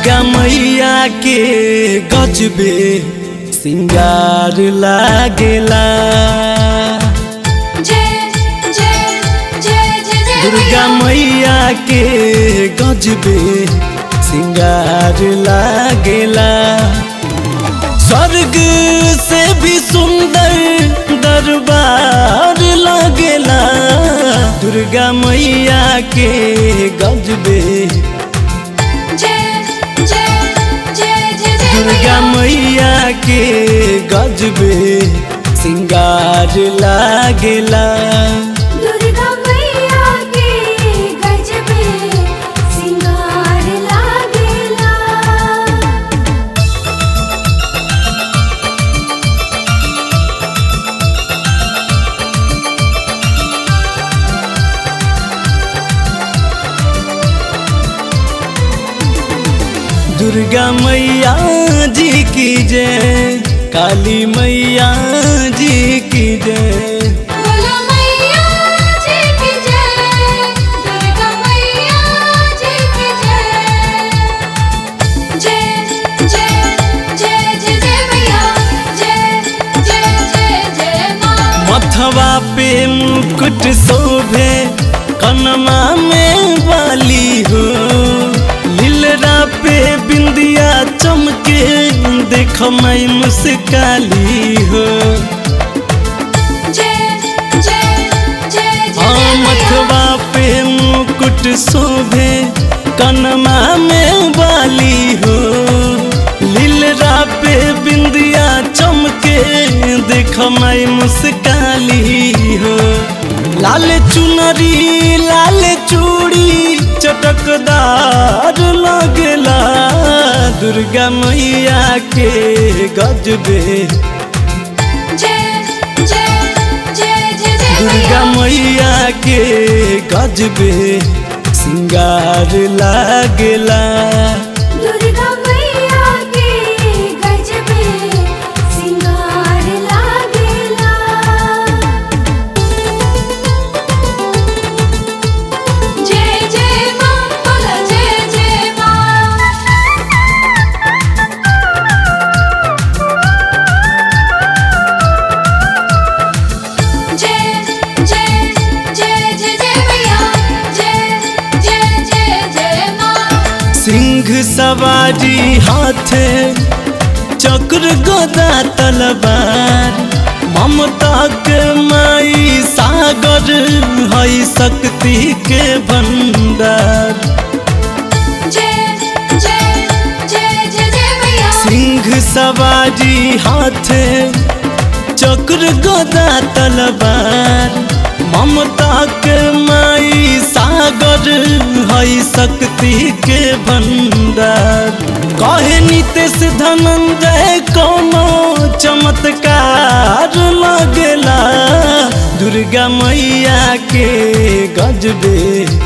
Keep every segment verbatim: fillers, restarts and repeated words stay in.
दुर्गा मैया के गजबे सिंगार लागेला। दुर्गा मैया के गजबे सिंगार लागेला। स्वर्ग से भी सुंदर दरबार लागेला। दुर्गा मैया के गजबे दुर्गा मैया के गजबे सिंगार लागेला। दुर्गा मैया के गजबे सिंगार लागेला। दुर्गा मैया जी की जय, काली मैया जी की जय। बोलो मैया जी की जय, दुर्गा मैया जी की जय। जय जय जय जय जय मैया, जय जय जय जय माँ। मथवा पे मुकुट शोभे, कनमा में बाली हो। लीलरा पे बिंदिया चमके, देख मैं मुस्काली हो। जय जय जय जय हाँ मैया। मथवा पे मुकुट शोभे, कनमा में बाली हो। लीलरा पे बिंदिया चमके, देख मैं मुस्काली हो। लाल चुनरी लाल चूड़ी चटकदार लगेला। दुर्गा मैया के गजबे जय जय जय जय जय दुर्गा मैया के गजबे सिंगार लागेला। दुर्गा मैया के गजबे सिंगार लागेला। जय जय माँ, बोला जय जय माँ। जय जय जय जय जय मैया, जय जय जय जय माँ। सिंह सवारी हाथे, चक्र गदा तलवार। ममता के माई सागर, है शक्ति के भंडार। जय जय जय जय जय मैया। सिंह सवारी हाथे, चक्र गदा तलवार। ममता के माई सागर, है शक्ति के भंडार। कहे नितेश धनंजय कोनो चमत्कार लगेला। दुर्गा मैया के गजबे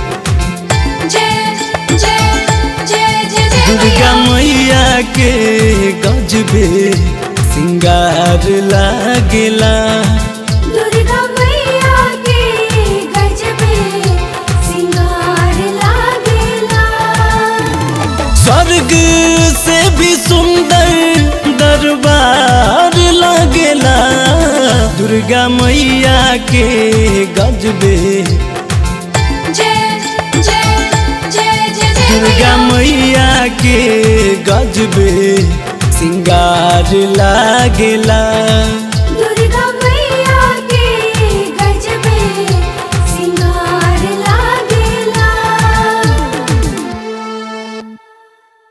जय जय जय जय जय दुर्गा मैया। मैया के गजबे सिंगार लागेला। दुर्गा मैया के गजबे सिंगार लागेला। स्वर्ग से भी सुंदर दरबार लागेला। दुर्गा मैया के गजबे जय जय जय जय जय दुर्गा मैया। मैया के गजबे सिंगार लागेला।